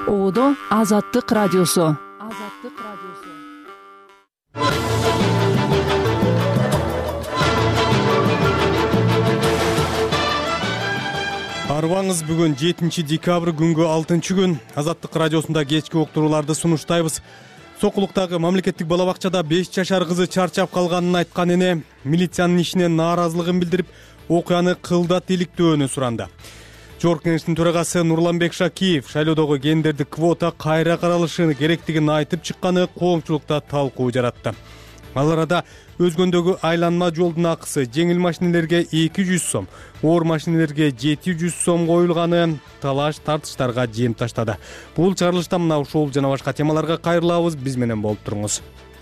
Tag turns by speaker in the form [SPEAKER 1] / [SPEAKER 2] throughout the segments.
[SPEAKER 1] Оодо Азаттык радиосу.
[SPEAKER 2] Арбаңыз бүгүн 7 декабрь күнгө 6 күн. Азаттык радиосунда кечки уктурууларды сунуштайбыз. Сокулуктагы мамлекеттик бала бакчада 5 жашар кызы чарчап калганын айткан эне милициянын ишине нааразылыгын билдирип, окуяны кылдат иликтөөнү суранды. Жогорку кеңештин төрагасы Нурланбек Шакиев шайлоодогу гендердик квота кайра каралышы керектигин айтып чыкканы коомчулукта талкуу жаратты. Ал арада өзгөндөгү айланма жолдун акысы жеңил машинелерге 200 сом, оор машинелерге 700 сом коюлганы талаш тартыштарга жем таштады. Бул чыгарылышта мына ушул жана башка темаларга кайрылабыз. Биз менен болуп туруңуз.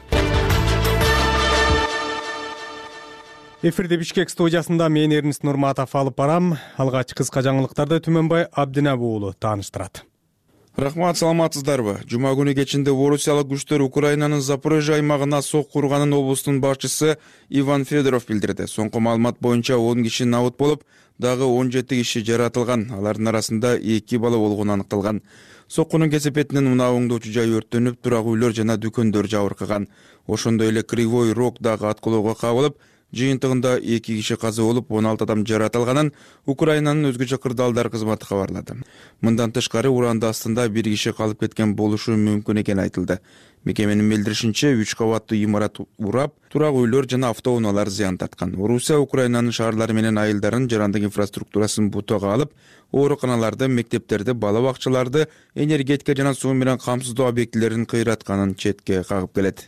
[SPEAKER 2] Эфирде Бишкек студиясында мен Эрнест Нурматов алып барам. Алгач кыска жаңылыктарды Түмөнбай Абдинабы уулу тааныштырат.
[SPEAKER 3] Рахмат, саламатсыздарбы? Жума күнү кечинде орусиялык күчтөр Украинанын Запорожье аймагына сок курганын облустун башчысы Иван Федоров билдирди. Соңку маалымат боюнча 10 киши набыт болуп, дагы 17 киши жаратылган. Алардын арасында 2 бала болгону аныкталган. Соккунун кесепетинен унаа оңдоочу жай өрттөнүп, турак үйлөр жана дүкөндөр жабыркаган. Ошондой эле Кривой Рог дагы аткылоого кабылып, жыйынтыгында 2 киши каза болуп, 16 адам жаратылганын Украинанын өзгөчө кырдаалдар кызматы кабарлады. Мындан тышкары уранда астында 1 киши калып кеткен болушу мүмкүн экени айтылды. Мекеменин билдиришинче 3 кабаттуу имарат урап, турак үйлөр жана автоунаалар зыян тарткан. Орусия Украинанын шаарлары менен айылдарын жарандык инфраструктурасын бутага алып, ооруканаларды, мектептерди, бала бакчаларды, энергетика жана суу менен камсыздоо объектилерин кыйратканын четке кагып келет.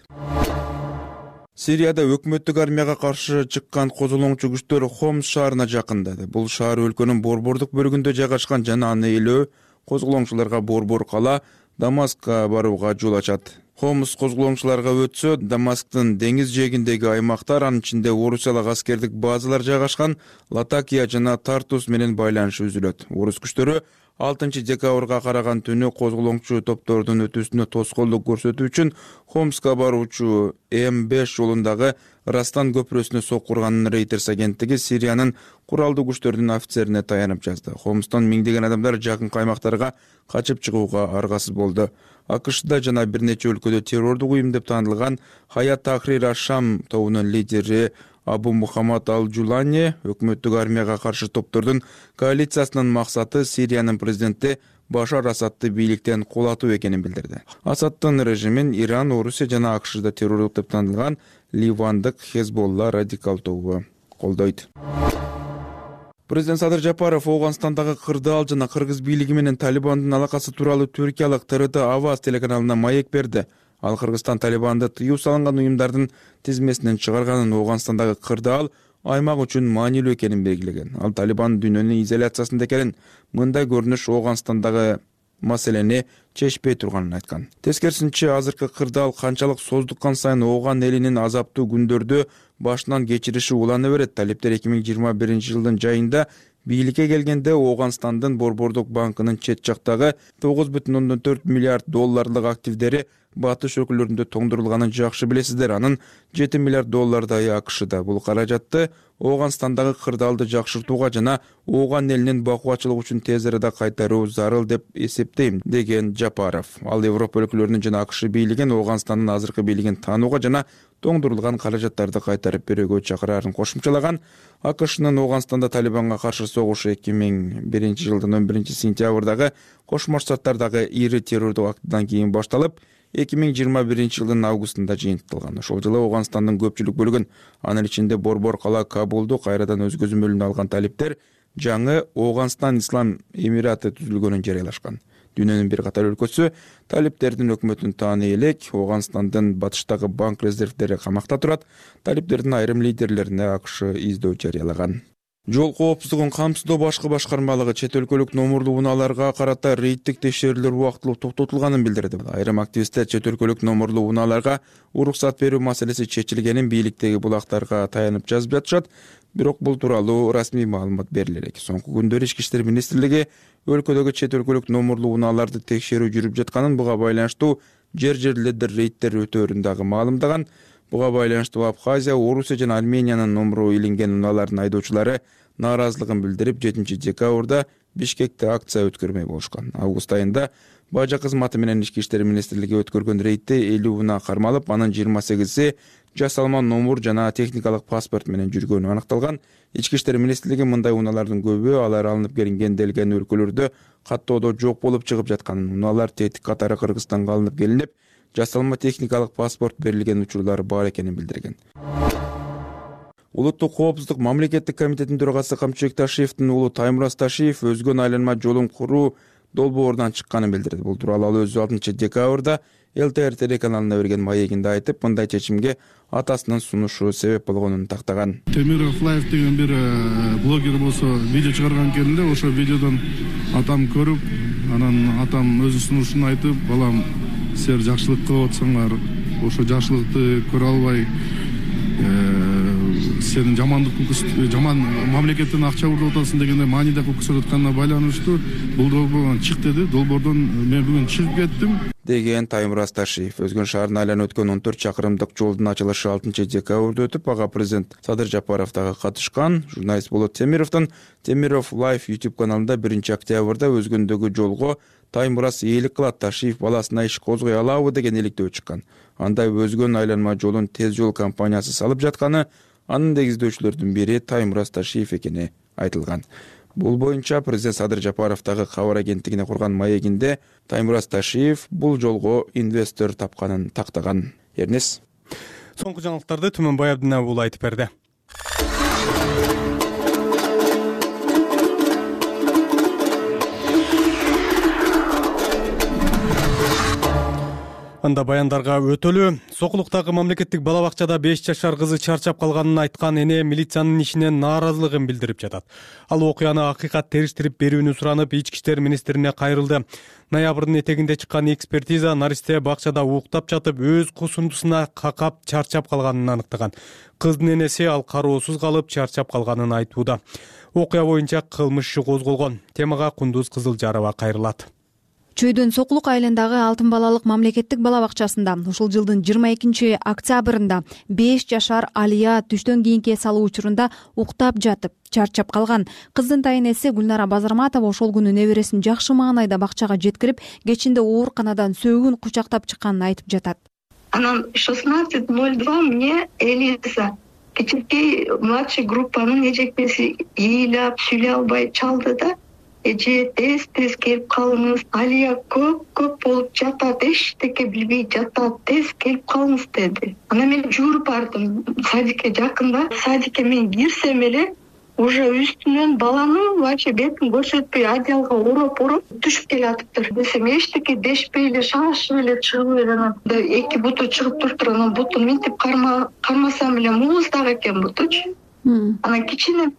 [SPEAKER 3] Сирияда өкмөттүк армияга каршы чыккан козголоңчу күчтөр Хомс шаарына жакындады. Бул шаар өлкөнүн борбордук бөлүгүндө жайгашкан жана аны ээлөө козголоңчуларга борбор кала Дамаскка барууга жол ачат. Хомс козголоңчуларга өтсө, Дамасктын деңиз жээгиндеги аймактар, анын ичинде орусиялык аскердик базалар жайгашкан Латакия жана Тартус менен байланышы үзүлөт. Орус күчтөрү 6 декабрга караган түнү козголоңчу топтордун өтүүсүнө тоскоолдук көрсөтүү үчүн Хомска баруучу М5 жолундагы Растан көпүрөсүнө сок курганын Reuters агенттиги Сириянын куралдуу күчтөрүнүн офицерине таянып жазды. Хомстон миңдеген адамдар жакын аймактарга качып чыгууга аргасыз болду. АКШда жана бир нече өлкөдө террордук уюм деп таанылган Хаят Тахрир аш-Шам тобунун лидери Абу Мухаммад Ал-Жулани өкмөттүк армияга каршы топтордун коалициясынын максаты Сириянын президенти Башар Асадты бийликтен кулатуу экенин билдирди. Асадтын режимин Иран, Орусия жана АКШда террордук деп таанылган ливандык Хезболла радикал тобу колдойт. Президент Садыр Жапаров Ооганстандагы кырдаал жана кыргыз бийлиги менен Талибандын алакасы тууралуу түркиялык ТРТ Аваз телеканалына маек берди. Ал Кыргызстан Талибанды тыюу салынган уюмдардын тизмесинен чыгарганын, Ооганстандагы кырдаал аймак үчүн маанилүү экенин белгилеген. Ал Талибан дүйнөнүн изоляциясында экенин, мындай көрүнүш Ооганстандагы маселени чечпей турганын айткан. Тескерисинче, азыркы кырдаал канчалык создуккан сайын Ооган элинин азаптуу күндөрдү башынан кечириши улана берет. Талиптер 2021 жылдын жайында бийликке келгенде Ооганстандын борбордук банкынын чет жактагы 9,4 миллиард долларлык активдери батыш өлкөлөрүндө тоңдурулганын жакшы билесиздер. Анын 7 миллиард доллардай АКШда. Бул каражатты Ооганстандагы кырдаалды жакшыртууга жана Ооган элинин бакубатчылыгы үчүн тез арада кайтаруу зарыл деп эсептейм, деген Жапаров. Ал Европа өлкөлөрүнүн жана АКШ бийлигин Ооганстандын азыркы бийлигин таанууга жана тоңдурулган каражаттарды кайтарып берүүгө чакырарын кошумчалаган. АКШнын Ооганстанда Талибанга каршы согушу 2001 жылдын 11 сентябрдагы Кошмо Штаттардагы ири террордук актыдан кийин башталып, 2021 жылдын августунда жыйынтыкталган. Ошол жылы Ооганстандын көпчүлүк бөлүгүн, анын ичинде борбор кала Кабулду кайрадан өз көзөмөлүнө алган талиптер жаңы Ооганстан Ислам Эмираты түзүлгөнүн жарыялашкан. Дүйнөнүн бир катар өлкөсү талиптердин өкмөтүн тааны элек. Ооганстандын батыштагы банк резервдери камакта турат. Талиптердин айрым лидерлерине АКШ издөө жарыялаган. Жол коопсуздугун камсыздоо башкы башкармалыгы чет өлкөлүк номурлуу унааларга карата рейдтик текшерүүлөр убактылуу токтотулганын билдирди. Айрым активисттер чет өлкөлүк номурлуу унааларга уруксат берүү маселеси чечилгенин бийликтеги булактарга таянып жазып жатышат. Бирок бул тууралуу расмий маалымат бериле элек. Соңку күндөрү Ички иштер министрлиги өлкөдөгү чет өлкөлүк номурлуу унааларды текшерүү жүрүп жатканын, буга байланыштуу жер-жерлерде рейдтер өтөөрүн дагы маалымдаган. Буга байланыштуу Абхазия, Орусия жана Армениянын номуру илинген унаалардын айдоочулары нааразылыгын билдирип, 7 декабрда Бишкекте акция өткөрмөй болушкан. Август айында Бажа кызматы менен Ички иштер министрлиги өткөргөн рейдте 50 унаа кармалып, анын 28-си жасалма номур жана техникалык паспорт менен жүргөнү аныкталган. Ички иштер министрлиги мындай унаалардын көбү алар алынып келинген делген өлкөлөрдө каттоодо жок болуп чыгып жатканын, унаалар тетик катары Кыргызстанга алынып келинип, жасалма техникалык паспорт берилген учурлары бар экенин билдирген. Улуттук коопсуздук мамлекеттик комитетинин төрагасы Камчыбек Ташиевдин уулу Таймураз Ташиев өзгөн айланма жолун куруу долбоорунан чыкканын билдирди. Бул тууралуу ал өзү 6-декабрда ЛТР телеканалына берген маегинде айтып, мындай чечимге атасынын сунушу себеп болгонун тактаган.
[SPEAKER 4] Темиров Лайф деген бир блогер болсо видео чыгарган кезинде ошо видеодон атам көрүп, анан атам өзүнүн сунушун айтып, балам силер жакшылык кылып атсаңар, ошо жакшылыкты көрө албай сен жаман мамлекеттен акча уруп атасың дегенде мааниде көрсөтүп атканына байланыштуу бул долбоордон чык деди. Долбоордон мен бүгүн чыгып кеттим
[SPEAKER 3] деген Таймураз Ташиев. Өзгөн шаарына айланып өткөн 14 чакырымдык жолдун ачылышы 6-декабрда өтүп, ага президент Садыр Жапаров дагы катышкан. Журналист Болот Темировдун Темиров Лайф YouTube каналында 1-октябрда өзгөндөгү жолго Таймураз ээлик кылат, Ташиев баласына иш козгой алабы деген иликтөө чыккан. Андай өзгөн айланма жолун Тез жол компаниясы салып жатканы, анын негиздөөчүлөрдүн бири Таймураз Ташиев экени айтылган. Бул боюнча президент Садыр Жапаров дагы кабар агенттигине курган маегинде Таймураз Ташиев бул жолго инвестор тапканын тактаган. Эрнес.
[SPEAKER 2] Соңку жаңылыктарды Түмөнбай Абдинабы уулу айтып берди. Анда баяндарга өтөлү. Сокулуктагы мамлекеттик бала бакчада 5 жашар кызы чарчап калганын айткан эне милициянын ишинен нааразылыгын билдирип жатат. Ал окуяны акыйкат териштирип берүүнү суранып, Ички иштер министрине кайрылды. Ноябрдын этегинде чыккан экспертиза наристе бакчада уктап жатып, өз кусундусуна какап чарчап калганын аныктаган. Кыздын энеси ал кароосуз калып чарчап калганын айтууда. Окуя боюнча кылмыш иши козголгон. Темага Кундуз Кызылжарова кайрылат.
[SPEAKER 1] Чөйдөн Сокулук айылындагы Алтын балалык мамлекеттик бала бакчасында ушул жылдын 22-октябрында 5 жашар Алия түштөн кийинки эс алуу учурунда уктап жатып, чарчап калган. Кыздын тайнеси Гүлнара Базарматова ошол күнү небересин жакшы маанайда бакчага жеткирип, кечинде ооруканадан сөөгүн кучактап чыкканын айтып жатат.
[SPEAKER 5] Анан 16:02 мне Элиза, кичинекей младший группанын эжекеси ыйлап сүйлөй албай чалды да, эже тез келип калыңыз, Алия көп болуп жатат, эчтеке билбей жатат, тез келип калыңыз деди. Анан мен жүрүп бардым садикке жакында. Садикке мен кирсем эле уже үстүнөн баланын вообще бетин көрсөтпөй одеялга ороп түшүп келатыптыр. Десем эчтеке дешпей эле шашып эле чыгып эле анан эки буту чыгып туруптур. Анан бутун минтип кармасам эле муз дагы экен бутучу. Анан кичине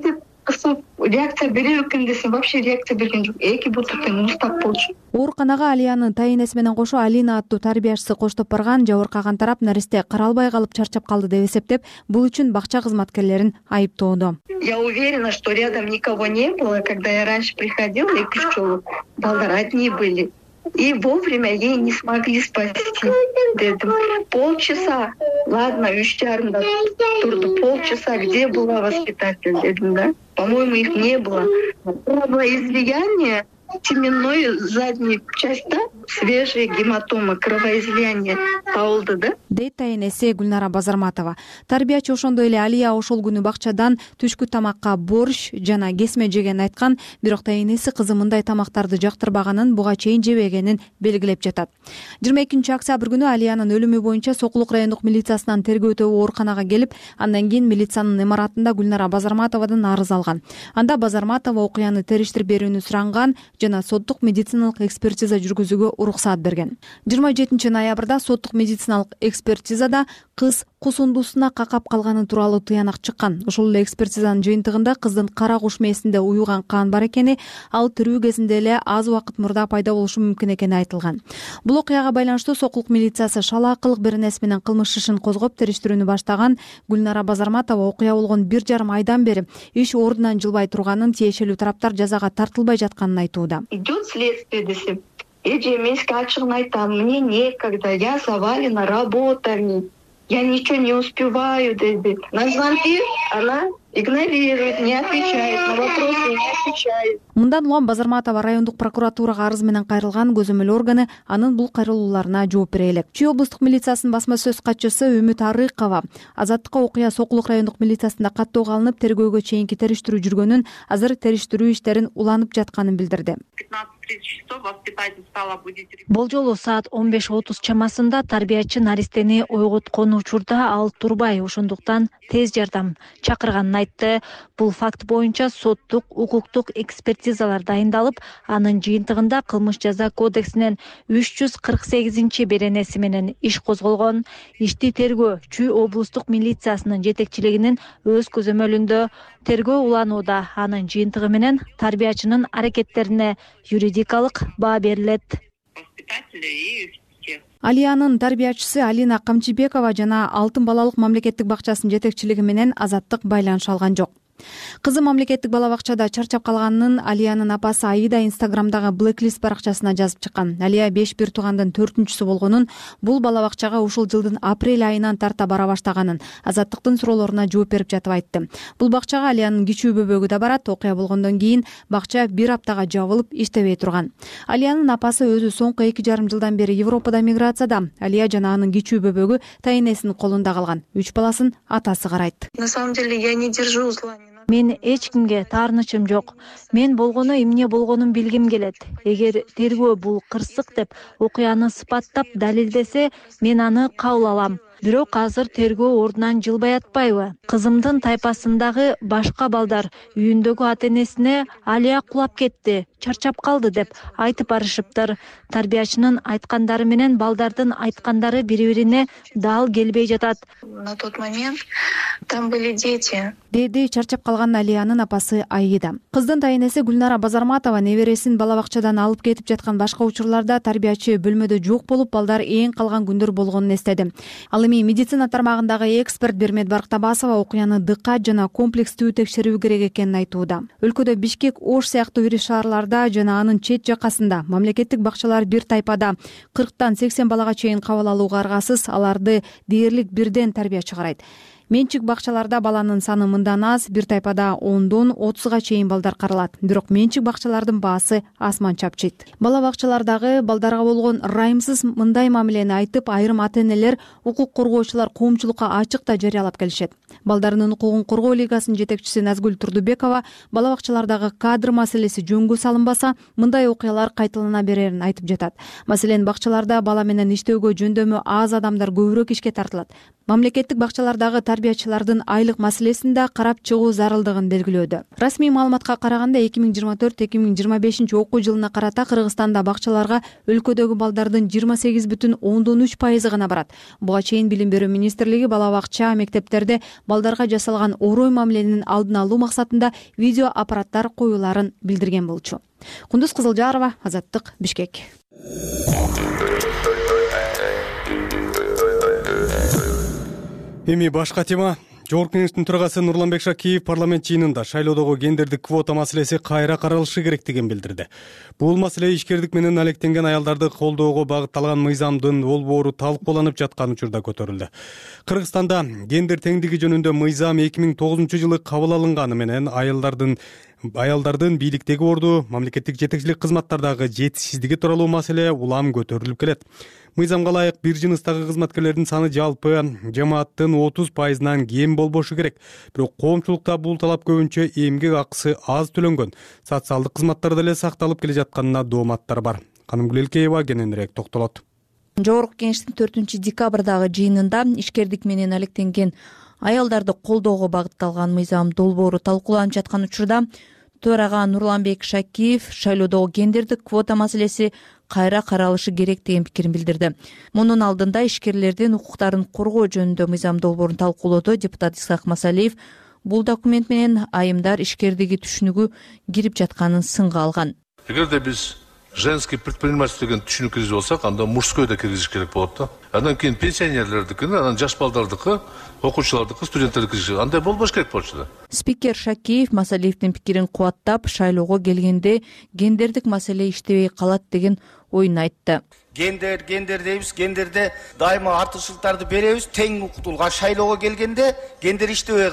[SPEAKER 5] кысып реакция бере экен десем, вообще реакция берген жок. Эки буту тең муздак болчу.
[SPEAKER 1] Ооруканага Алиянын тайнеси менен кошо Алина аттуу тарбиячысы коштоп барган. Жабыркаган тарап наристе каралбай калып чарчап калды деп эсептеп, бул үчүн бакча кызматкерлерин айыптоодо.
[SPEAKER 5] Я уверена, что рядом никого не было, когда я раньше приходила и пчелы. Балдар одни были. И вовремя ей не смогли спасти. Дедим. Полчаса. Ладно, 3:30 турду. Полчаса. Где была воспитатель? Дедим, да? По-моему, их не было. Было излияние теменной задней части, свежие гематомы, кровоизлияние болду, да?
[SPEAKER 1] Дейт тайнеси Гүлнара Базарматова. Тарбиячы ошондой эле Алия ошол күнү бакчадан түшкү тамакка борщ жана кесме жеген айткан, бирок тайнеси кызы мындай тамактарды жактырбаганын, буга чейин жебегенин белгилеп жатат. 22-октябрь күнү Алиянын өлүмү боюнча Сокулук райондук милициясынан тергөө ооруканага келип, андан кийин милициянын имаратында Гүлнара Базарматовадан арыз алган. Анда Базарматова окуяны териштирип берүүнү суранган жана соттук медициналык экспертиза жүргүзүүгө уруксаат берген. 27 ноябрда соттук медициналык экспертизада кыз кусундусуна какап калганы тууралуу тыянак чыккан. Ошол эле экспертизанын жыйынтыгында кыздын кара куш мээсинде уюган кан бар экени, ал тирүү кезинде эле аз убакыт мурда пайда болушу мүмкүн экени айтылган. Бул окуяга байланыштуу Сокулук милициясы шалаакылык беренеси менен кылмыш ишин козгоп териштирүүнү баштаган. Гүлнара Базарматова окуя болгон 1,5 айдан бери иш ордунан жылбай турганын, тиешелүү тараптар жазага тартылбай жатканын айтууда.
[SPEAKER 5] Идет следствие, десем. Эже, мен ачыгын айтам, мне некогда, я завалена работами, я ничего не успеваю, деди. На звонки она игнорирует, не отвечает на вопросы, не отвечает.
[SPEAKER 1] Мындан улам Базарматова райондук прокуратурага арыз менен кайрылган көзөмөл органы анын бул кайрылууларына жооп бере элек. Чүй облустук милициясынын басма сөз катчысы Үмүт Арыкова Азаттыкка окуя Сокулук райондук милициясында каттоого алынып, тергөөгө чейинки териштирүү жүргөнүн, азыр териштирүү иштерин уланып жатканын билдирди.
[SPEAKER 6] 15:30 часов воспитательница будет.
[SPEAKER 7] Болжолу саат 15:30 чамасында тарбиячы наристени ойготкон учурда ал турбай, ошондуктан тез жардам чакырганын айтты. Бул факт боюнча соттук, укуктук экспертизалар дайындалып, анын жыйынтыгында кылмыш жаза кодексинин 348 беренеси менен иш козголгон. Ишти тергөө Чүй облустук милициясынын жетекчилигинин өз көзөмөлүндө тергөө уланууда. Анын жыйынтыгы менен тарбиячынын аракеттерине юридикалык баа берилет.
[SPEAKER 1] Алиянын тарбиячысы Алина Камчыбекова жана Алтын балалык мамлекеттик бакчасынын жетекчилиги менен Азаттык байланыша алган жок. Кызы мамлекеттик бала бакчада чарчап калганын Алиянын апасы Аида Инстаграмдагы Blacklist баракчасына жазып чыккан. Алия 5 бир туугандын 4-чүсү болгонун, бул бала бакчага ушул жылдын апрель айынан тарта бара баштаганын Азаттыктын суроолоруна жооп берип жатып айтты. Бул бакчага Алиянын кичүү бөбөгү да барат. Окуя болгондон кийин бакча 1 аптага жабылып иштебей турган. Алиянын апасы өзү соңку 2,5 жылдан бери Европада миграцияда. Алия жана анын кичүү бөбөгү тайнесинин колунда калган. 3 баласын атасы карайт.
[SPEAKER 5] На самом деле я не держу зла.
[SPEAKER 7] Мен эч кимге таарынычым жок. Мен болгону эмне болгонун билгим келет. Эгер тергөө бул кырсык деп окуяны сыпаттап далилдесе, мен аны кабыл алам. Бирок азыр тергөө ордунан жылбай атпайбы? Кызымдын тайпасындагы башка балдар үйүндөгү ата-энесине Алия кулап кетти, чарчап калды деп айтып барышыптыр. Тарбиячынын айткандары менен балдардын айткандары бири-бирине дал келбей жатат.
[SPEAKER 5] На тот момент там были дети.
[SPEAKER 1] Деди чарчап калган Алиянын апасы Аида. Кыздын тайнеси Гүлнара Базарматова небересин бала бакчадан алып кетип жаткан башка учурларда тарбиячы бөлмөдө жок болуп, балдар эң калган күндөр болгонун эстеди. Ал эми медицина тармагындагы эксперт Бермет Барктабасова окуяны дыккат жана комплекстүү текшерүү керек экенин айтууда. Өлкөдө Бишкек, Ош сыяктуу ири шаарларда жана анын чет жакасында мамлекеттик бакчалар бир тайпада 40-тан 80 балага чейин кабыл алууга аргасыз, аларды дээрлик бирден тарбиячы карайт. Менчик бакчаларда баланын саны мындан аз, бир тайпада 10-дон 30га чейин балдар каралат. Бирок менчик бакчалардын баасы асман чапчыйт. Бала бакчалардагы балдарга болгон ырайымсыз мындай мамилени айтып, айрым ата-энелер, укук коргоочулар коомчулукка ачык да жарыялап келишет. Балдарынын укугун коргоо лигасынын жетекчиси Назгүл Турдубекова бала бакчалардагы кадр маселеси жөнгө салынбаса, мындай окуялар кайталана берерин айтып жатат. Маселен, бакчаларда бала менен иштөөгө жөндөмү аз адамдар көбүрөөк ишке тартылат. Мамлекеттик бакчалардагы тарбиячылардын айлык маселесин да карап чыгуу зарылдыгын белгилөөдө. Расмий маалыматка караганда 2024-2025 окуу жылына карата Кыргызстанда бакчаларга өлкөдөгү балдардын 28,3% гана барат. Буга чейин Билим берүү министрлиги бала бакча, мектептерде балдарга жасалган орой мамиленин алдын алуу максатында видео аппараттар коюуларын билдирген болчу. Кундуз Кызылжарова, Азаттык, Бишкек.
[SPEAKER 2] Эми башка тема. Жогорку кеңештин төрагасы Нурланбек Шакиев парламент жыйынында шайлоодогу гендердик квота маселеси кайра каралышы керектигин билдирди. Бул маселе ишкердик менен алектенген аялдарды колдоого багытталган мыйзамдын болбоору талкууланып жаткан учурда көтөрүлдү. Кыргызстанда гендер теңдиги жөнүндө мыйзам 2009-жылы кабыл алынганы менен аялдардын бийликтеги орду, мамлекеттик жетекчилик кызматтардагы жетишсиздиги тууралуу маселе улам көтөрүлүп келет. Мыйзамга ылайык бир жыныстагы кызматкерлердин саны жалпы жамааттын 30%-нан кем болбошу керек. Бирок коомчулукта бул талап көбүнчө эмгек акысы аз төлөнгөн, социалдык кызматтар деле сакталып келе жатканына дооматтар бар. Канымгүл Элкеева кененирээк токтолот.
[SPEAKER 8] Жогорку кеңештин 4-декабрдагы жыйынында ишкердик менен алектенген аялдарды колдоого багытталган мыйзам долбоору талкууланып жаткан учурда төрага Нурланбек Шакиев шайлоодогу гендердик квота маселеси кайра каралышы керек деген пикирин билдирди. Мунун алдында ишкерлердин укуктарын коргоо жөнүндө мыйзам долбоорун талкуулоодо депутат Исхак Масалиев бул документ менен айымдар ишкердиги түшүнүгү кирип жатканын сынга алган.
[SPEAKER 9] Эгерде биз женский предпринимательство деген түшүнүк киргизип алсак, анда мужской да киргизиш керек болот да. Андан кийин пенсионерлердикини, анан жаш балдардыкы, окуучулардыкы, студенттердики киргизиш. Андай болбош керек болчу да.
[SPEAKER 8] Спикер Шакиев Масалиевдин пикирин кубаттап, шайлоого келгенде гендердик маселе иштебей калат деген оюн айтты.
[SPEAKER 10] Гендер дейбиз, гендерде дайыма артыкчылыктарды беребиз, тең укуктуулукка шайлоого келгенде гендер иштебей калат.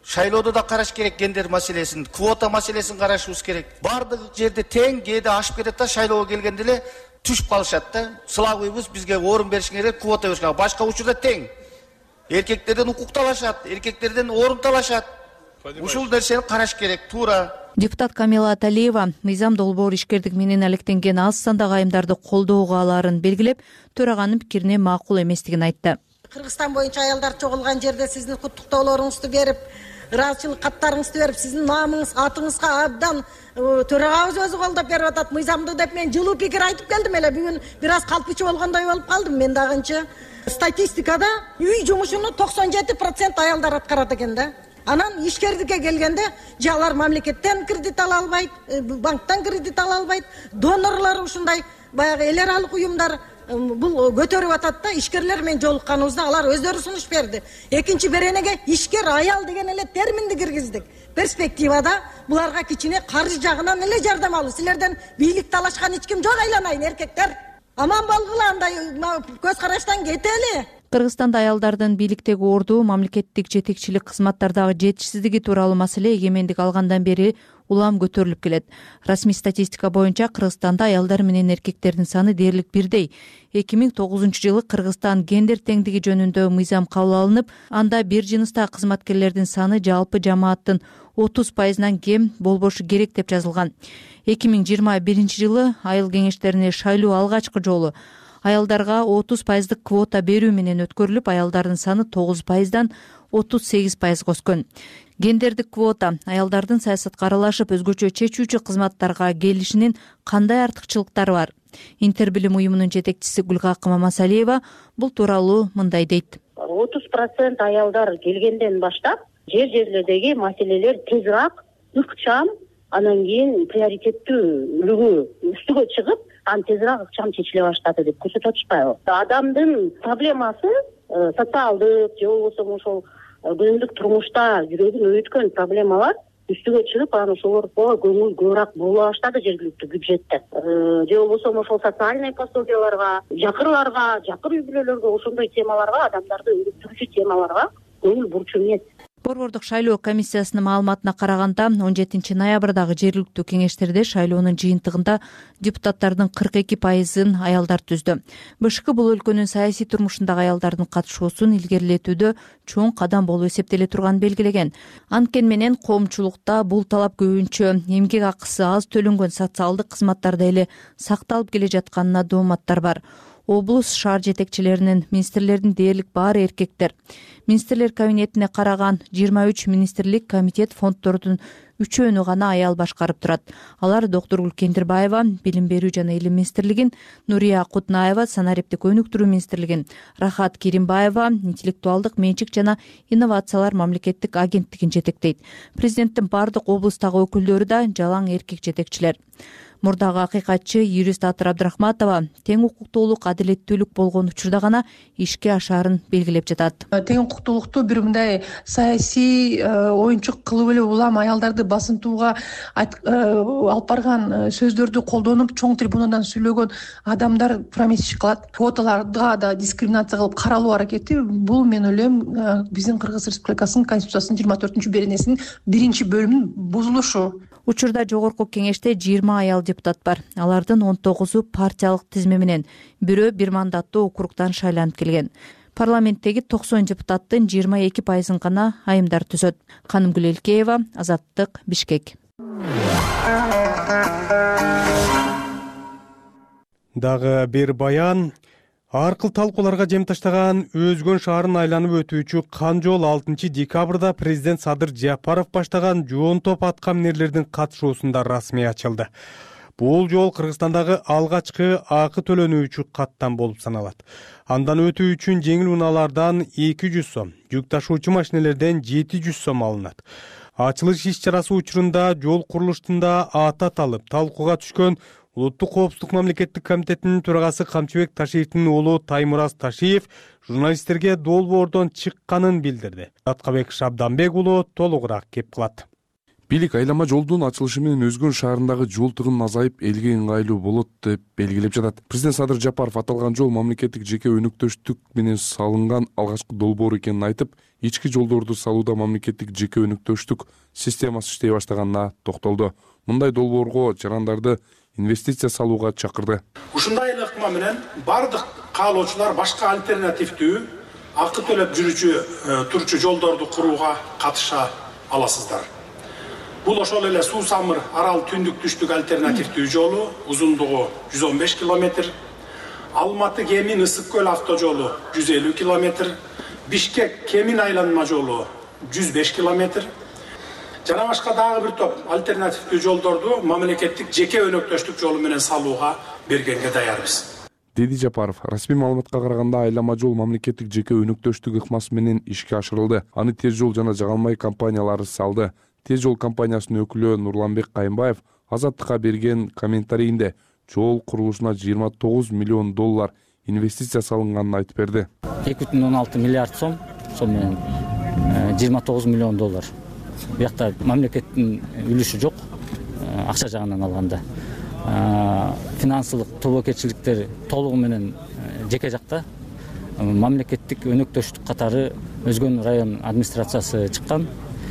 [SPEAKER 10] Шайлоодо да караш керек гендер маселесин, квота маселесин карашыбыз керек. Бардык жерде тең, кээде ашып кетет да шайлоого келгенде эле түшүп калышат да. Сылабыйбыз, бизге орун беришиңер керек, квота беришиңер. Башка учурда тең. Эркектерден укук талашат, эркектерден орун талашат. Ушул нерсени караш керек, туура.
[SPEAKER 8] Депутат Камила Аталиева мыйзам долбоор ишкердик менен алектенген аз сандагы айымдарды колдоого алаарын белгилеп, төраганын пикирине макул эместигин айтты.
[SPEAKER 11] Кыргызстан боюнча аялдар чогулган жерде сиздин куттуктоолоруңузду берип, ыраазычылык каттарыңызды берип, сиздин наамыңыз, атыңызга абдан төрагабыз өзү колдоп берип атат. Мыйзамды деп мен жылуу пикир айтып келдим эле. Бүгүн бир аз калпычы болгондой болуп калдым мен дагынчы. Статистикада үй жумушуну 97% аялдар аткарат экен да. Анан ишкердикке келгенде алар мамлекеттен кредит ала албайт, банктан кредит ала албайт, донорлор ушундай баягы эл аралык уюмдар бул көтөрүп атат да. Ишкерлер менен жолукканыбызда алар өздөрү сунуш берди. Экинчи беренеге ишкер аял деген эле терминди киргиздик. Перспективада буларга кичине каржы жагынан эле жардам алуу. Силерден бийлик талашкан эч ким жок, айланайын эркектер. Аман болгула, андай көз караштан кетели.
[SPEAKER 8] Кыргызстанда аялдардын бийликтеги орду, мамлекеттик жетекчилик кызматтардагы жетишсиздиги тууралуу маселе эгемендик алгандан бери улам көтөрүлүп келет. Расмий статистика боюнча Кыргызстанда аялдар менен эркектердин саны дээрлик бирдей. 2009-жылы Кыргызстан гендер теңдиги жөнүндө мыйзам кабыл алынып, анда бир жыныстагы кызматкерлердин саны жалпы жамааттын 30%нан кем болбошу керек деп жазылган. 2021-жылы айыл кеңештерине шайлоо алгачкы жолу аялдарга 30% квота берүү менен өткөрүлүп, аялдардын саны 9%дан 38% өскөн. Гендердик квота аялдардын саясатка аралашып, өзгөчө чечүүчү кызматтарга келишинин кандай артыкчылыктары бар? Интербилим уюмунун жетекчиси Гүлгакы Мамасалиева бул тууралуу мындай дейт.
[SPEAKER 12] 30% аялдар келгенден баштап жерлердеги маселелер тезирээк, ыкчам, анан кийин приоритеттүү үстүгө чыгып, тезирээк ыкчам чечиле баштады деп көрсөтүп атышпайбы? Адамдын проблемасы социалдык же болбосо ошол күнүмдүк турмушта жүрөгүн өйүткөн проблемалар үстүгө чыгып, анан ошолорго көңүл көбүрөөк бурула баштады жергиликтүү бюджетте. Же болбосо ошол социальный пособияларга, жакырларга, жакыр үй бүлөлөргө, ошондой темаларга, адамдарды өнүктүрүүчү темаларга көңүл бурчу эмес.
[SPEAKER 8] Борбордук шайлоо комиссиясынын маалыматына караганда 17 ноябрдагы жергиликтүү кеңештерде шайлоонун жыйынтыгында депутаттардын 42%-ын аялдар түздү. БШК бул өлкөнүн саясий турмушундагы аялдардын катышуусун илгерилетүүдө чоң кадам болуп эсептеле турганын белгилеген. Анткени менен коомчулукта бул талап көбүнчө эмгек акысы аз төлөнгөн социалдык кызматтарда эле сакталып келе жатканына дооматтар бар. Облус, шаар жетекчилеринин, министрлердин дээрлик баары эркектер. Министрлер кабинетине караган 23 министрлик, комитет, фонддордун 3-өөнү гана аял башкарып турат. Алар доктор Гүлкендирбаева, Билим берүү жана илим министрлигин, Нурия Кутнаева, санариптик өнүктүрүү министрлигин, Рахат Керимбаева, интеллектуалдык менчик жана инновациялар мамлекеттик агенттигин жетектейт. Президенттин бардык облустагы өкүлдөрү да жалаң эркек жетекчилер. Мурдагы акыйкатчы юрист Атыр Абдрахматова тең укуктуулук, адилеттүүлүк болгон учурда гана ишке ашаарын белгилеп жатат.
[SPEAKER 13] Тең укуктуулукту бир мындай саясий оюнчук кылып эле улам аялдарды басынтууга алып барган сөздөрдү колдонуп, чоң трибунадан сүйлөгөн адамдар промесчик кылат. Квоталарга да дискриминация кылып каралуу аракети бул, мен ойлойм, биздин Кыргыз Республикасынын Конституциясынын 24-бөлүмүнүн 1-бөлүмүнүн бузулушу.
[SPEAKER 8] Учурда жогорку кеңеште 20 аял депутат бар. Алардын 19-у партиялык тизме менен, бирөө бир мандаттуу округдан шайланып келген. Парламенттеги 90 депутаттын 22%-ын гана айымдар түзөт. Канымгүл Элкеева, Азаттык, Бишкек.
[SPEAKER 2] Дагы бир баян. Аркыл талкууларга жем таштаган Өзгөн шаарын айланып өтүүчү Канжол 6 декабрда президент Садыр Жапаров баштаган жоон топ атка минерлердин катышуусунда расмий ачылды. Бул жол Кыргызстандагы алгачкы акы төлөнүүчү каттам болуп саналат. Андан өтүү үчүн жеңил унаалардан 200 сом, жүк ташуучу машинелерден 700 сом алынат. Ачылыш иш-чарасы учурунда жол курулуштунда аты аталып, талкууга түшкөн Улуттук коопсуздук мамлекеттик комитетинин төрагасы Камчыбек Ташиевдин уулу Таймураз Ташиев журналисттерге долбоордон чыкканын билдирди. Аткабек Шабданбек уулу толугураак кеп кылат.
[SPEAKER 14] бийлик айлама жолдун ачылышы менен Өзгөн шаарындагы жол тыгын азайып, элге ыңгайлуу болот деп белгилеп жатат. Президент Садыр Жапаров аталган жол мамлекеттик жеке өнөктөштүк менен салынган алгачкы долбоор экенин айтып, ички жолдорду салууда мамлекеттик жеке өнөктөштүк системасы иштей баштаганына токтолду. Мындай долбоорго жарандарды инвестиция салууга чакырды.
[SPEAKER 15] Ушундай эле ыкма менен бардык каалоочулар башка альтернативдүү акы төлөп жүрүүчү турчу жолдорду курууга катыша аласыздар. Бул ошол эле Суу-Самыр Арал түндүк түштүк альтернативдүү жолу, узундугу 115 км, Алматы Кемин Ысык көл автожолу 150 км, Бишкек Кемин айланма жолу 105 км, жана башка дагы бир топ альтернативдүү жолдорду мамлекеттик жеке өнөктөштүк жолу менен салууга бергенге даярбыз.
[SPEAKER 14] Деди Жапаров, расмий маалыматка караганда айлама жол мамлекеттик жеке өнөктөштүк ыкмасы менен ишке ашырылды. Аны Тез жол жана Жагалмай компаниялары салды. Тез жол компаниясынын өкүлү Нурланбек Кайымбаев Азаттыкка берген комментарийинде жол курулушуна 29 миллион доллар инвестиция салынганын айтып берди.
[SPEAKER 16] 2,16 миллиард сом менен 29 миллион доллар. Буякта мамлекеттин үлүшү жок, акча жагынан алганда. Финансылык тобокелчиликтер толугу менен жеке жакта. Мамлекеттик өнөктөштүк катары Өзгөн район администрациясы чыккан.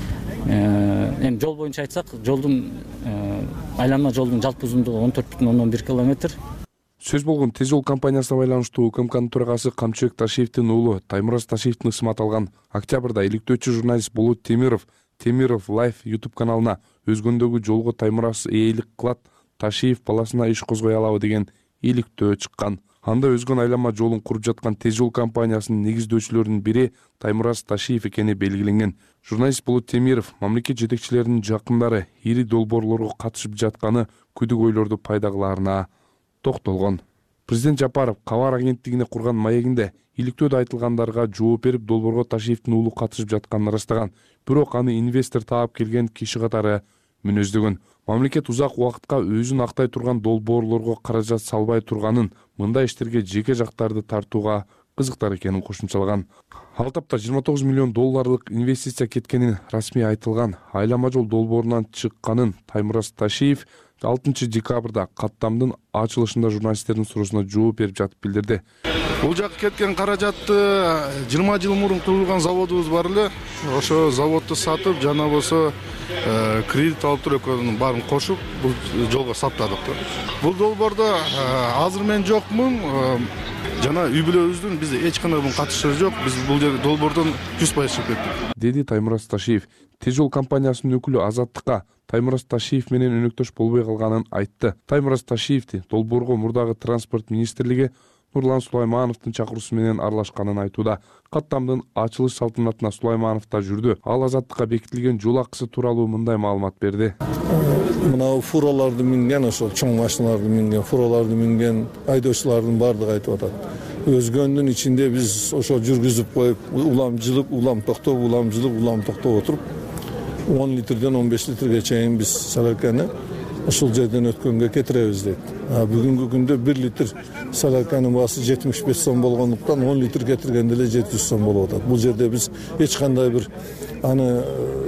[SPEAKER 16] Эми жол боюнча айтсак, жолдун айланма жолдун жалпы узундугу 14,11 км.
[SPEAKER 14] Сөз болгон Тез жол компаниясына байланыштуу УКМКнын төрагасы Камчыбек Ташиевдин уулу Таймураз Ташиевдин ысымы аталган. Октябрда иликтөөчү журналист Болот Темиров Live YouTube каналына Өзгөндөгү жолго Таймураз ээлик кылат, Ташиев баласына иш козгой алабы деген иликтөө чыккан. Анда Өзгөн айланма жолун куруп жаткан Тез жол компаниясынын негиздөөчүлөрүнүн бири Таймураз Ташиев экени белгиленген. Журналист Болот Темиров мамлекет жетекчилеринин жакындары ири долбоорлорго катышып жатканы күдүк ойлорду пайда кылаарына токтолгон. Президент Жапаров кабар агенттигине курган маегинде иликтөөдө айтылгандарга жооп берип, долбоорго Ташиевдин уулу катышып жатканын ырастаган. Бирок аны инвестор таап келген киши катары мүнөздөгөн. Мамлекет узак убакытка өзүн актай турган долбоорлорго каражат салбай турганын, мындай иштерге жеке жактарды тартууга кызыктар экенин кошумчалаган. Ал тапта 29 миллион долларлык инвестиция кеткенин расмий айтылган. Айлама жол долбоорунан чыкканын Таймураз Ташиев 6 декабрда каттамдын ачылышында журналисттердин суроосуна жооп берип жатып билдирди.
[SPEAKER 4] Бул жака кеткен каражатты 20 жыл мурун курулган заводубуз бар эле. Ошо заводду сатып, жана болсо кредит алып туруп экөөнүн баарын кошуп бул жолго саптадык. Бул долбоордо азыр мен жокмун, жана үй бүлөбүздүн бизде эч кандай катышыбыз жок. Биз бул долбоордон 100% чыгып кеттик.
[SPEAKER 14] Деди Таймураз Ташиев. Тез жол компаниясынын өкүлү Азаттыкка Таймураз Ташиев менен өнөктөш болбой калганын айтты. Таймураз Ташиевди долбоорго мурдагы транспорт министрлиги Нурлан Сулаймановдун чакыруусу менен аралашканын айтууда. Каттамдын ачылыш салтанатына Сулайманов да жүрдү. Ал Азаттыкка бекитилген жол акысы тууралуу мындай маалымат берди.
[SPEAKER 17] Мына фураларды минген, ошол чоң машиналарды минген, фураларды минген айдоочулардын баардыгы айтып атат. Өзгөндүн ичинде биз ошо жүргүзүп коюп, улам жылып, улам токтоп, улам жылып, улам токтоп отуруп 10 литрден 15 литрге чейин биз саларканы ушул жерден өткөнгө кетиребиз дейт. Бүгүнкү күндө 1 литр саларканын баасы 75 сом болгондуктан 10 литр кетиргенде эле 700 сом болуп атат. Бул жерде биз эч кандай бир аны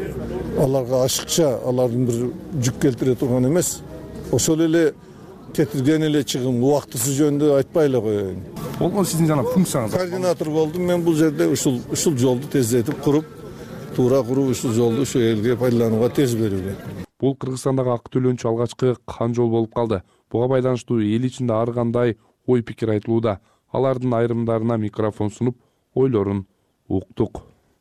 [SPEAKER 17] аларга ашыкча, алардын бир жүк келтире турган эмес. Ошол эле кетирген эле чыгым убактысы жөнүндө айтпай эле коеюн.
[SPEAKER 14] Болгон сиздин жана функцияңыз.
[SPEAKER 17] Координатор болдум мен бул жерде ушул жолду тездетип куруп, туура куруп ушул жолду ушу элге пайдаланууга тез берүүгө.
[SPEAKER 14] Бул Кыргызстандагы ак төлөнчү алгачкы кан жол болуп калды. Буга байланыштуу эл ичинде ар кандай ой пикир айтылууда. Алардын айрымдарына микрофон сунуп, ойлорун уктук.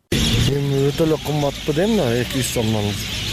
[SPEAKER 18] Эми өтө эле кымбатпы дейм да, 200 сомдон.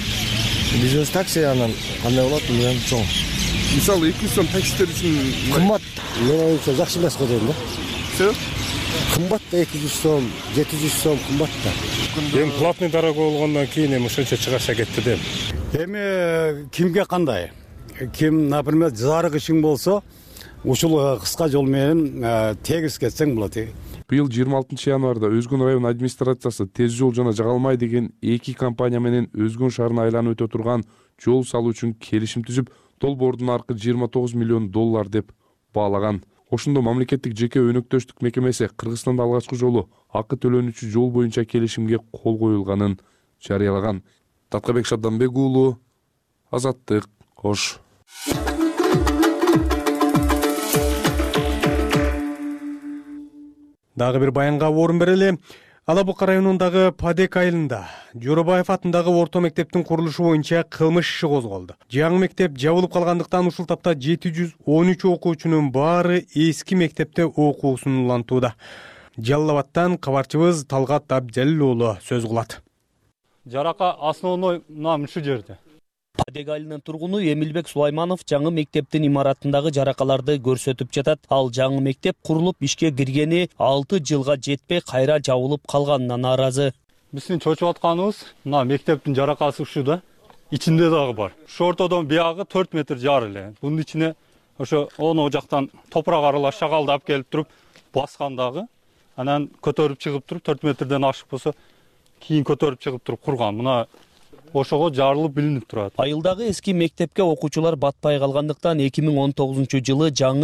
[SPEAKER 18] Биз такси анан кандай болот билбейм, чоң.
[SPEAKER 14] Мисалы 200 сом таксистер үчүн
[SPEAKER 18] кымбат. Мен оюмча жакшы эмес го дейм да.
[SPEAKER 14] Себеп?
[SPEAKER 18] Кымбат да 200 сом, 700 сом кымбат да.
[SPEAKER 19] Эми платный дорога болгондон кийин эми ушунча чыгаша кетти дейм. Эми кимге кандай? Ким, например, зарык ишиң болсо, ушул кыска жол менен тегиз кетсең болот.
[SPEAKER 14] Быйыл 26 январда Өзгөн район администрациясы Тез жол жана Жагалмай деген эки компания менен Өзгөн шаарына айланып өтө турган жол салуу үчүн келишим түзүп, долбоордун аркы 29 миллион доллар деп баалаган. Ошондо мамлекеттик жеке өнөктөштүк мекемеси Кыргызстанда алгачкы жолу акы төлөнүүчү жол боюнча келишимге кол коюлганын жарыялаган. Таткабек Шабданбек уулу, Азаттык, Ош.
[SPEAKER 2] Дагы бир баянга орун берели. Ала Бука районундагы Падек айылында Жоробаев атындагы орто мектептин курулушу боюнча кылмыш иши козголду. Жаңы мектеп жабылып калгандыктан ушул тапта 713 окуучунун баары эски мектепте окуусун улантууда. Жалал Абадтан кабарчыбыз Талгат Абджалил уулу сөз кылат.
[SPEAKER 20] Жарака основной нам ушу жерде.
[SPEAKER 21] Падек айылынын тургуну Эмилбек Сулайманов жаңы мектептин имаратындагы жаракаларды көрсөтүп жатат. Ал жаңы мектеп курулуп ишке киргени 6 жылга жетпей кайра жабылып калганына нааразы.
[SPEAKER 20] Биздин чочуп атканыбыз мына мектептин жаракасы ушуда, ичинде дагы бар. Ушу ортодон биягы 4 метр жар эле. Бунун ичине ошо оно жактан топурак аралаш шагалды алып келип туруп баскан дагы. Анан көтөрүп чыгып туруп 4 метрден ашык болсо кийин көтөрүп чыгып туруп курган. Мына ошого жарылып билинип турат.
[SPEAKER 21] Айылдагы эски мектепке окуучулар батпай калгандыктан 2019-жылы жаңы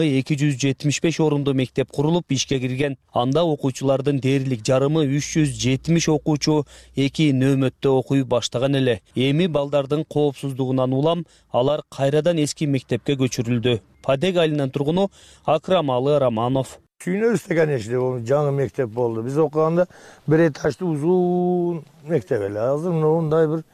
[SPEAKER 21] 275 орунду мектеп курулуп ишке кирген. Анда окуучулардын дээрлик жарымы 370 окуучу 2 нөөмөттө окуй баштаган эле. Эми балдардын коопсуздугунан улам алар кайрадан эски мектепке көчүрүлдү. Падек айылынын тургуну Акрамалы Романов.
[SPEAKER 22] Сүйүнөбүз конечно, жаңы мектеп болду. Биз окуганда бир этаждуу узун мектеп эле. Азыр мындай бир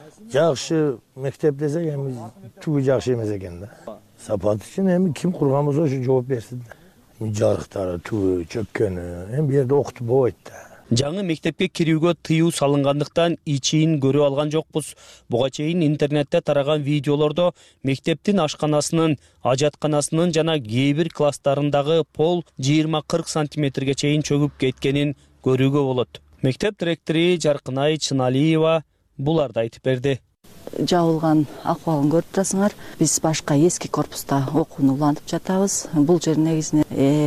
[SPEAKER 22] жакшы мектеп десек, эми түгү жакшы эмес экен да. Сапат үчүн эми ким курган болсо ошо жооп берсин да. Жарыктары түгү чөккөнү, эми бу жерде окутуп болбойт да.
[SPEAKER 21] Жаңы мектепке кирүүгө тыюу салынгандыктан ичиин көрө алган жокпуз. Буга чейин интернетте тараган видеолордо мектептин ашканасынын, ажатканасынын жана кээ бир класстарындагы пол 20-40 сантиметрге чейин чөгүп кеткенин көрүүгө болот. Мектеп директору Жаркынай Чыналиева буларды айтып берди.
[SPEAKER 23] Жабылган акыбалын көрүп турасыңар. Биз башка эски корпуста окууну улантып жатабыз. Бул жер негизинен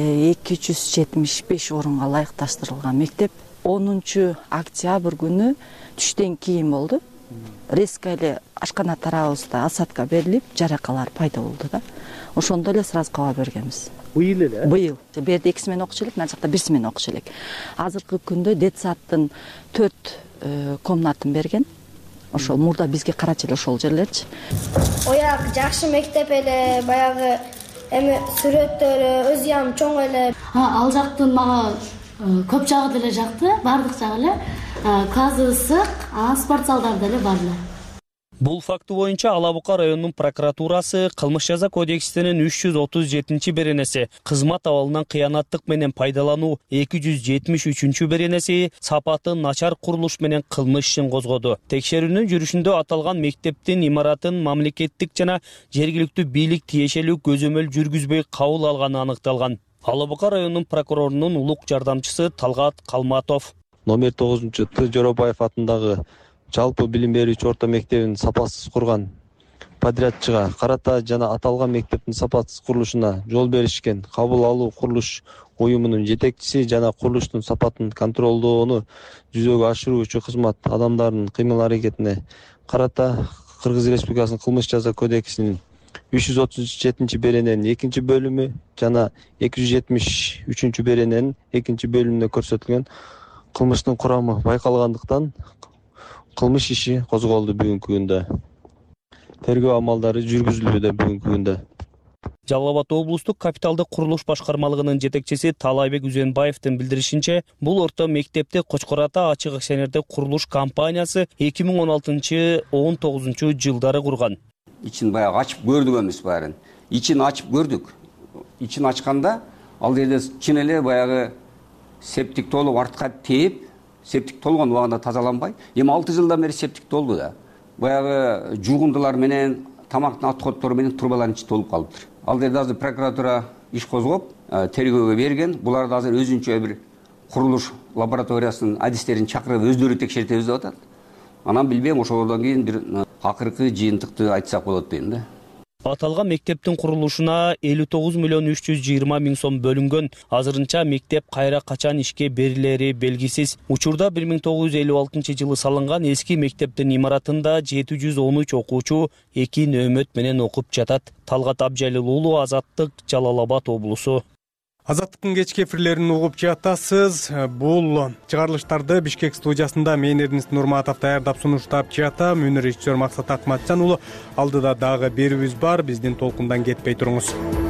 [SPEAKER 23] 275 орунга ылайыкташтырылган мектеп. 10 октябрь күнү түштөн кийин болду. Резко эле ашкана тарабыбызда осадка берилип, жаракалар пайда болду да. Ошондо эле сразу кабар бергенбиз.
[SPEAKER 22] Быйыл эле?
[SPEAKER 23] Быйыл. Бу жерде 2 смена окуучу элек, мына жакта 1 смена окуучу элек. Азыркы күндө детсадтын 4 комнатын берген. Ошол мурда бизге карачы эле ошол жерлерчи.
[SPEAKER 24] Ояк жакшы мектеп эле, баягы эми сүрөттөрү өзү ham чоң эле.
[SPEAKER 25] Ал жактын мага көп жагы деле жакты, бардык жагы эле. Классы ысык, спорт залдары деле бар эле.
[SPEAKER 21] Бул факты боюнча Ала Бука районунун прокуратурасы кылмыш жаза кодексинин 337 беренеси, кызмат абалынан кыянаттык менен пайдалануу 273 беренеси, сапаты начар курулуш менен кылмыш ишин козгоду. Текшерүүнүн жүрүшүндө аталган мектептин имаратын мамлекеттик жана жергиликтүү бийлик тиешелүү көзөмөл жүргүзбөй кабыл алганы аныкталган. Ала Бука районунун прокурорунун улук жардамчысы Талгат Калматов.
[SPEAKER 26] Номер 9-Т Жоробаев атындагы жалпы билим берүүчү орто мектебин сапасыз курган подрядчыга карата жана аталган мектептин сапасыз курулушуна жол беришкен кабыл алуу курулуш уюмунун жетекчиси жана курулуштун сапатын контролдоону жүзөгө ашыруучу кызмат адамдарынын кыймыл-аракетине карата Кыргыз Республикасынын кылмыш жаза кодексинин 337 берененин 2-бөлүмү жана 273 берененин 2-бөлүмүндө көрсөтүлгөн кылмыштын курамы байкалгандыктан кылмыш иши козголду бүгүнкү күндө. Тергөө амалдары жүргүзүлүүдө бүгүнкү күндө.
[SPEAKER 21] Жалал Абад облустук капиталдык курулуш башкармалыгынын жетекчиси Талайбек Үзөнбаевдин билдиришинче, бул орто мектепти Кочкор Ата ачык акционердик курулуш компаниясы 2016-19 жылдары курган.
[SPEAKER 27] Ичин баягы ачып көрдүк эмес баарын. Ичин ачып көрдүк. Ичин ачканда ал жерде чын эле баягы септик толуп артка тээп, септик толгон убагында тазаланбай, эми 6 жылдан бери септик толду да. Баягы жуугундулар менен, тамактын отходдору менен трубалардын ичи толуп калыптыр. Ал жерде азыр прокуратура иш козгоп, тергөөгө берген. Буларды азыр өзүнчө бир курулуш лабораториясынын адистерин чакырып өздөрү текшертебиз деп атат. Анан билбейм, ошолордон кийин бир акыркы жыйынтыкты айтсак болот дейм да.
[SPEAKER 21] Аталган мектептин курулушуна 59.320.000 сом бөлүнгөн. Азырынча мектеп кайра качан ишке берилери белгисиз. Учурда 1956-жылы салынган эски мектептин имаратында 713 окуучу 2 нөөмөт менен окуп жатат. Талгат Абджалил уулу, Азаттык, Жалал Абад облусу.
[SPEAKER 2] Азаттыктын кечки эфирлерин угуп жатасыз. Бул чыгарылыштарды Бишкек студиясында мен Эрнест Нурматов даярдап сунуштап жатам. Өнөр режиссер Максат Акматжан уулу. Алдыда дагы берүүбүз бар. Биздин толкундан кетпей туруңуз.